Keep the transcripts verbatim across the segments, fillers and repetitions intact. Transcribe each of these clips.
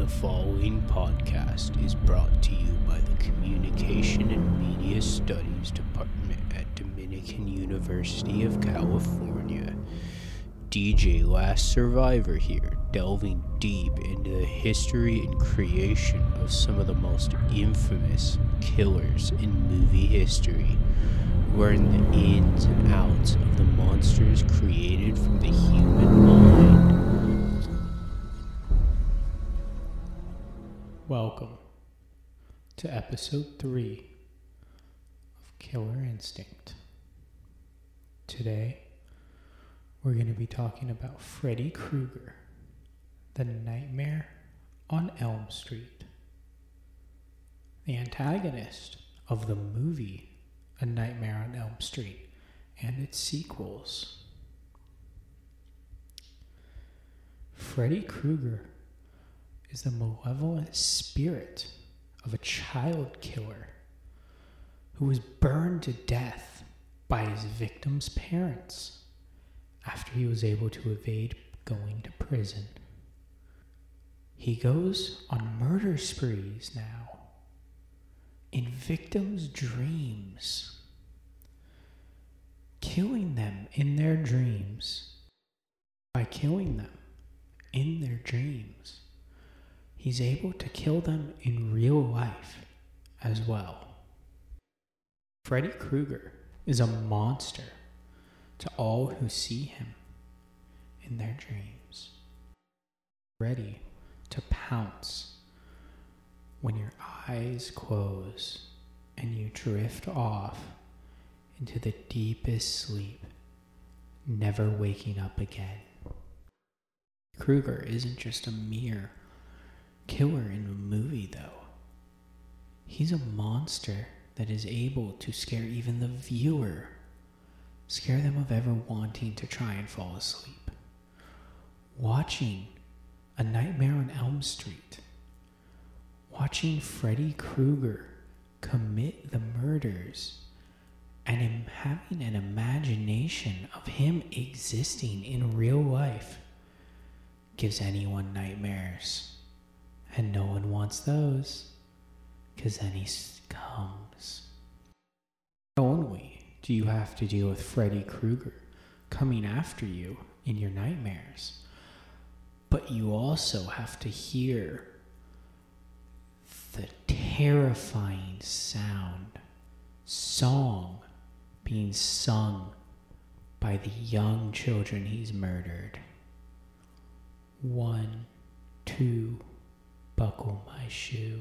The following podcast is brought to you by the Communication and Media Studies Department at Dominican University of California. D J Last Survivor here, delving deep into the history and creation of some of the most infamous killers in movie history. Learn the ins and outs of the monsters created from the human mind. Welcome to episode three of Killer Instinct. Today, we're going to be talking about Freddy Krueger, the Nightmare on Elm Street. The antagonist of the movie A Nightmare on Elm Street and its sequels. Freddy Krueger is the malevolent spirit of a child killer who was burned to death by his victim's parents after he was able to evade going to prison. He goes on murder sprees now in victims' dreams, killing them in their dreams. By killing them in their dreams, he's able to kill them in real life as well. Freddy Krueger is a monster to all who see him in their dreams, ready to pounce when your eyes close and you drift off into the deepest sleep, never waking up again. Krueger isn't just a mere killer in a movie, though. He's a monster that is able to scare even the viewer, scare them of ever wanting to try and fall asleep. Watching A Nightmare on Elm Street, watching Freddy Krueger commit the murders, and him having an imagination of him existing in real life gives anyone nightmares. And no one wants those, because then he comes. Not only do you have to deal with Freddy Krueger coming after you in your nightmares, but you also have to hear the terrifying sound, song being sung by the young children he's murdered. One, two, buckle my shoe.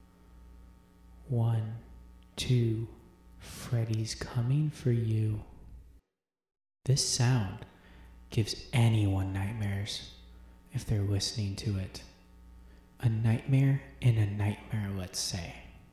One, two, Freddy's coming for you. This sound gives anyone nightmares if they're listening to it. A nightmare in a nightmare, let's say.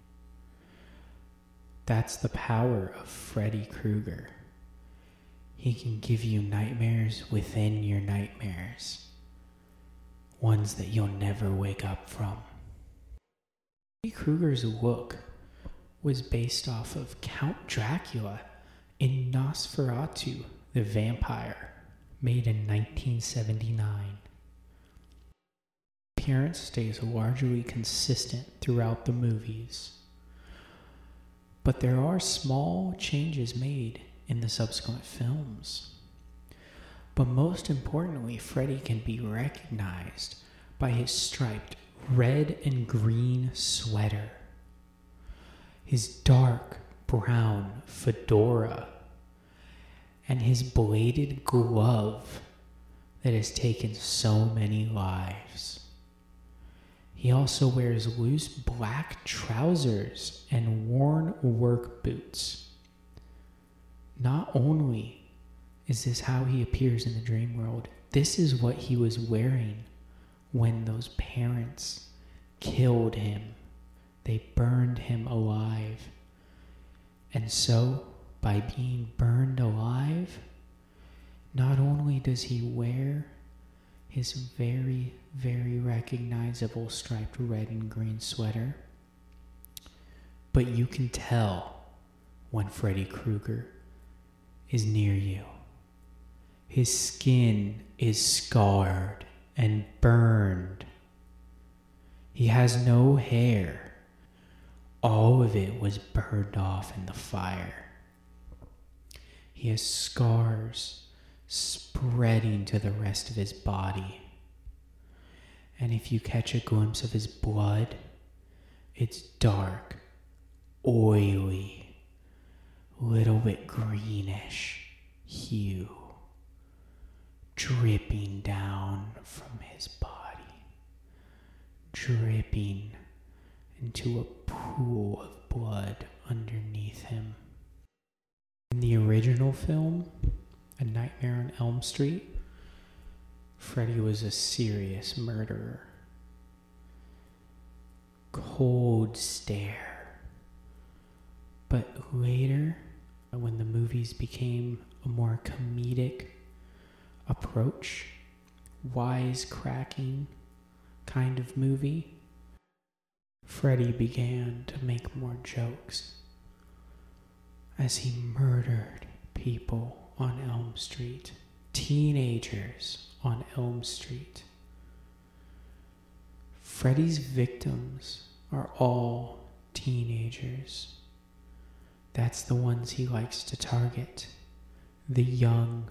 That's the power of Freddy Krueger. He can give you nightmares within your nightmares. Ones that you'll never wake up from. Freddy Krueger's look was based off of Count Dracula in Nosferatu the Vampire, made in nineteen seventy-nine. Appearance stays largely consistent throughout the movies, but there are small changes made in the subsequent films. But most importantly, Freddy can be recognized by his striped red and green sweater, his dark brown fedora, and his bladed glove that has taken so many lives. He also wears loose black trousers and worn work boots. Not only is this how he appears in the dream world, this is what he was wearing when those parents killed him. They burned him alive. And so, by being burned alive, not only does he wear his very, very recognizable striped red and green sweater, but you can tell when Freddy Krueger is near you. His skin is scarred and burned. He has no hair. All of it was burned off in the fire. He has scars spreading to the rest of his body. And if you catch a glimpse of his blood, it's dark, oily, little bit greenish hue, dripping down from his body, dripping into a pool of blood underneath him. In the original film, A Nightmare on Elm Street, Freddy was a serious murderer. Cold stare. But later, when the movies became a more comedic approach, wisecracking kind of movie, Freddy began to make more jokes as he murdered people on Elm Street, teenagers on Elm Street. Freddy's victims are all teenagers. That's the ones he likes to target. The young,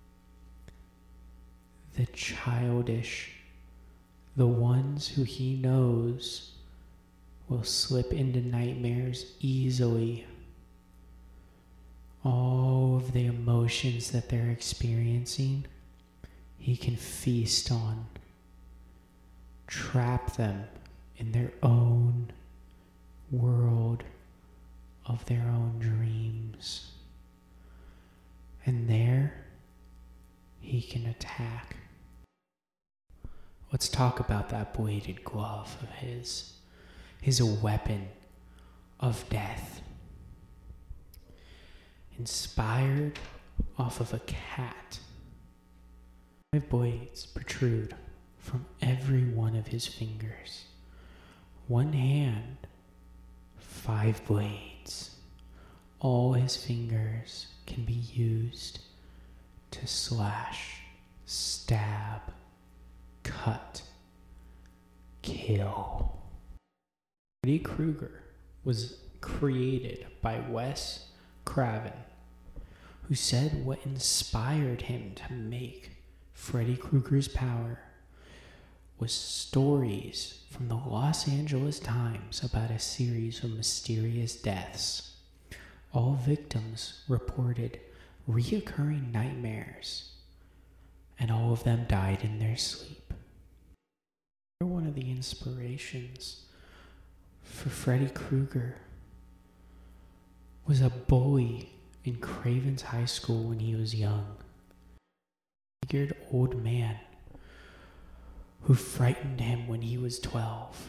the childish, the ones who he knows will slip into nightmares easily. All of the emotions that they're experiencing, he can feast on. Trap them in their own world of their own dreams. And there, he can attack. Let's talk about that bladed glove of his. His weapon of death. Inspired off of a cat. Five blades protrude from every one of his fingers. One hand, five blades. All his fingers can be used to slash, stab, cut, kill. Freddy Krueger was created by Wes Craven, who said what inspired him to make Freddy Krueger's power was stories from the Los Angeles Times about a series of mysterious deaths. All victims reported reoccurring nightmares, and all of them died in their sleep. One of the inspirations for Freddy Krueger was a bully in Craven's high school when he was young. A figured old man who frightened him when he was twelve.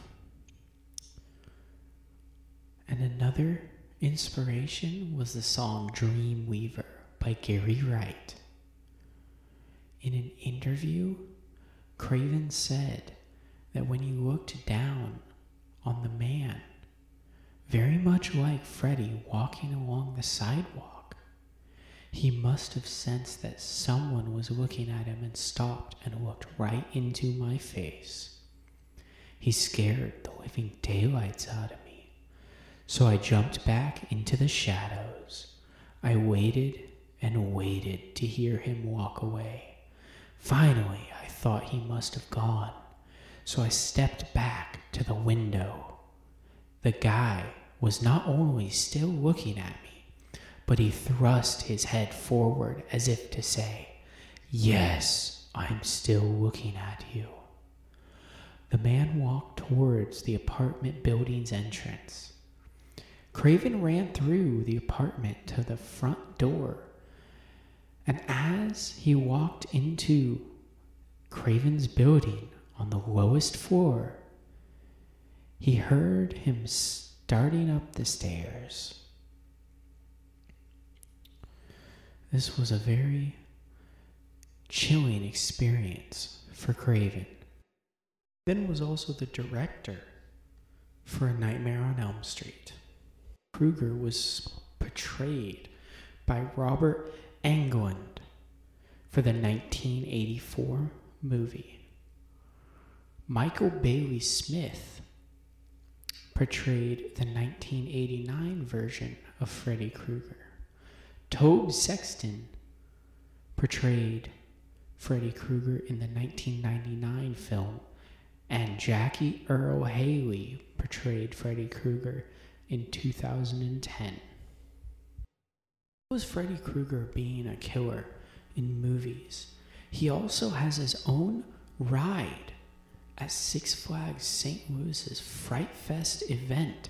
And another inspiration was the song Dreamweaver by Gary Wright. In an interview, Craven said that when he looked down on the man, very much like Freddy walking along the sidewalk, he must have sensed that someone was looking at him and stopped and looked right into my face. He scared the living daylights out of me, so I jumped back into the shadows. I waited and waited to hear him walk away. Finally, I thought he must have gone, so I stepped back to the window. The guy was not only still looking at me, but he thrust his head forward as if to say, "Yes, I'm still looking at you." The man walked towards the apartment building's entrance. Craven ran through the apartment to the front door, and as he walked into Craven's building on the lowest floor, he heard him starting up the stairs. This was a very chilling experience for Craven. Craven was also the director for A Nightmare on Elm Street. Krueger was portrayed by Robert Englund for the nineteen eighty-four movie. Michael Bailey Smith portrayed the nineteen eighty-nine version of Freddy Krueger. Tobe Sexton portrayed Freddy Krueger in the nineteen ninety-nine film, and Jackie Earle Haley portrayed Freddy Krueger in two thousand ten. Was Freddy Krueger being a killer in movies? He also has his own ride at Six Flags Saint Louis's Fright Fest event,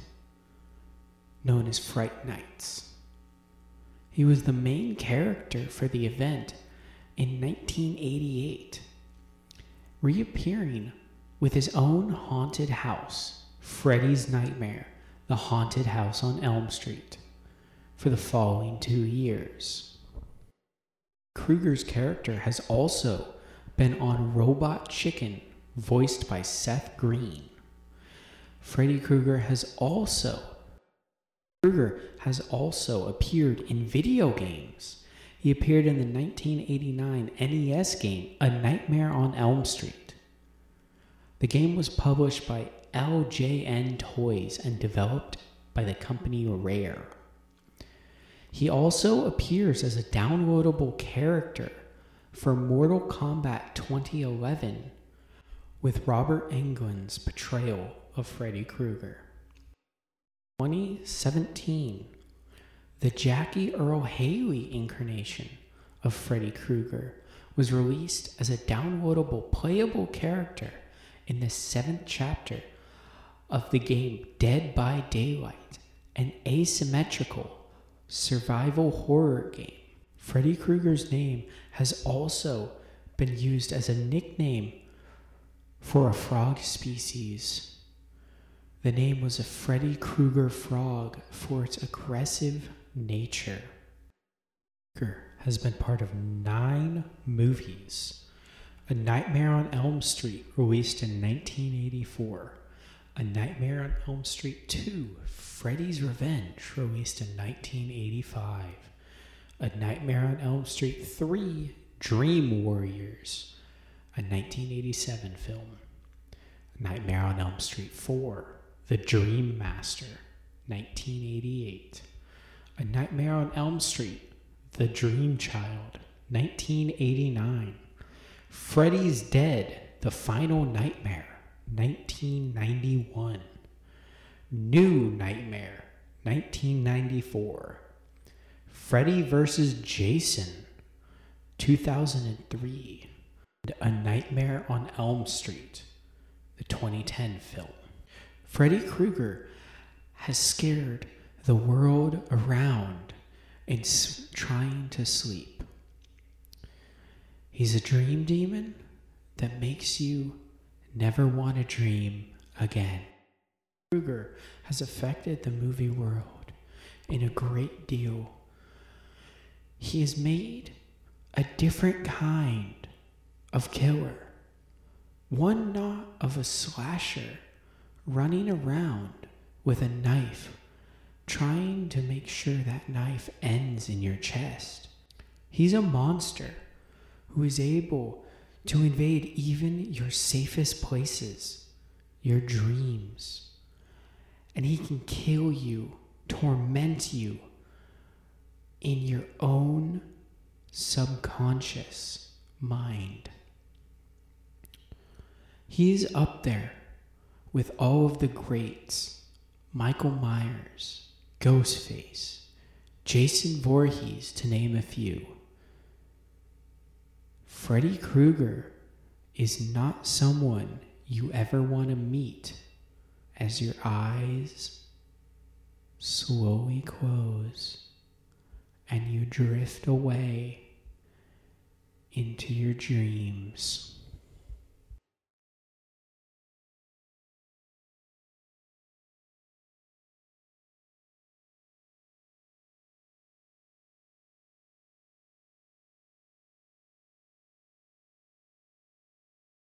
known as Fright Nights. He was the main character for the event in nineteen eighty-eight, reappearing with his own haunted house, Freddy's Nightmare, the Haunted House on Elm Street, for the following two years. Krueger's character has also been on Robot Chicken, voiced by Seth Green. Freddy Krueger has also Krueger has also appeared in video games. He appeared in the nineteen eighty-nine N E S game A Nightmare on Elm Street. The game was published by L J N Toys and developed by the company Rare. He also appears as a downloadable character for Mortal Kombat twenty eleven with Robert Englund's portrayal of Freddy Krueger. twenty seventeen, the Jackie Earle Haley incarnation of Freddy Krueger was released as a downloadable playable character in the seventh chapter of the game Dead by Daylight, an asymmetrical survival horror game. Freddy Krueger's name has also been used as a nickname for a frog species. The name was a Freddy Krueger frog for its aggressive nature. Krueger has been part of nine movies. A Nightmare on Elm Street, released in nineteen eighty-four. A Nightmare on Elm Street two, Freddy's Revenge, released in nineteen eighty-five. A Nightmare on Elm Street three, Dream Warriors, a nineteen eighty-seven film. Nightmare on Elm Street four, The Dream Master, nineteen eighty-eight. A Nightmare on Elm Street, The Dream Child, nineteen eighty-nine. Freddy's Dead, The Final Nightmare, nineteen ninety-one. New Nightmare, nineteen ninety-four. Freddy versus. Jason, two thousand three. And A Nightmare on Elm Street, the twenty ten film. Freddy Krueger has scared the world around in s- trying to sleep. He's a dream demon that makes you never want to dream again. Krueger has affected the movie world in a great deal. He has made a different kind of killer, one not of a slasher running around with a knife, trying to make sure that knife ends in your chest. He's a monster who is able to invade even your safest places, your dreams. And he can kill you, torment you in your own subconscious mind. He's up there with all of the greats: Michael Myers, Ghostface, Jason Voorhees, to name a few. Freddy Krueger is not someone you ever want to meet as your eyes slowly close and you drift away into your dreams.